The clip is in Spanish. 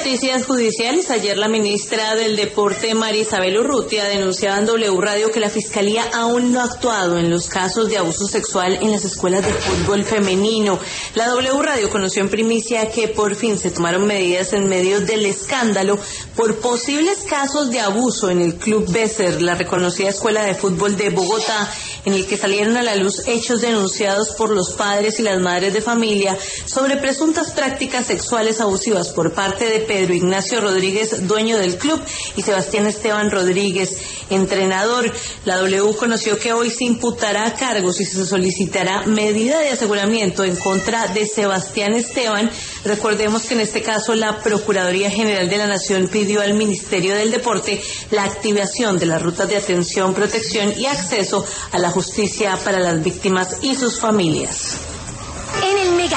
noticias judiciales, ayer la ministra del Deporte, María Isabel Urrutia, denunciaba en W Radio que la Fiscalía aún no ha actuado en los casos de abuso sexual en las escuelas de fútbol femenino. La W Radio conoció en primicia que por fin se tomaron medidas en medio del escándalo por posibles casos de abuso en el Club Besser, la reconocida escuela de fútbol de Bogotá, en el que salieron a la luz hechos denunciados por los padres y las madres de familia sobre presuntas prácticas sexuales abusivas por parte de Pedro Ignacio Rodríguez, dueño del club, y Sebastián Esteban Rodríguez, entrenador. La W conoció que hoy se imputará cargos y se solicitará medida de aseguramiento en contra de Sebastián Esteban. Recordemos que en este caso la Procuraduría General de la Nación pidió al Ministerio del Deporte la activación de las rutas de atención, protección y acceso a la justicia para las víctimas y sus familias.